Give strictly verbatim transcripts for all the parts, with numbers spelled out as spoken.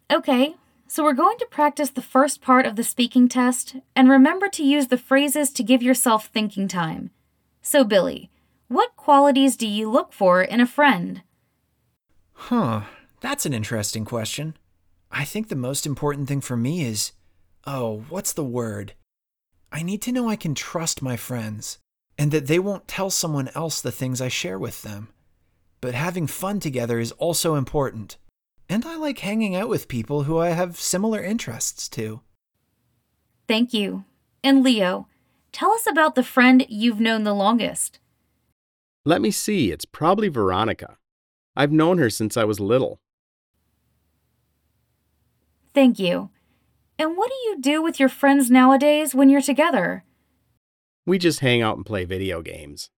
Okay, so we're going to practice the first part of the speaking test, and remember to use the phrases to give yourself thinking time. So, Billy, what qualities do you look for in a friend? Huh, that's an interesting question. I think the most important thing for me is, oh, what's the word? I need to know I can trust my friends, and that they won't tell someone else the things I share with them. But having fun together is also important. And I like hanging out with people who I have similar interests to. Thank you. And Leo, tell us about the friend you've known the longest. Let me see, it's probably Veronica. I've known her since I was little. Thank you. And what do you do with your friends nowadays when you're together? We just hang out and play video games.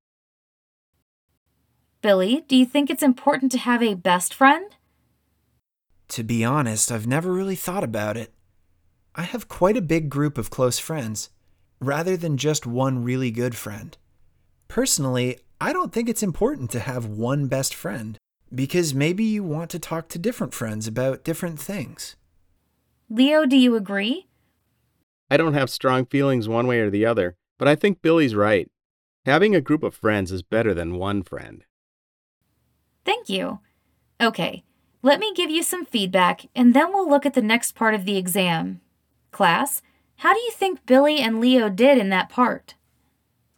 Billy, do you think it's important to have a best friend? To be honest, I've never really thought about it. I have quite a big group of close friends, rather than just one really good friend. Personally, I don't think it's important to have one best friend, because maybe you want to talk to different friends about different things. Leo, do you agree? I don't have strong feelings one way or the other, but I think Billy's right. Having a group of friends is better than one friend. Thank you. Okay, let me give you some feedback, and then we'll look at the next part of the exam. Class, how do you think Billy and Leo did in that part?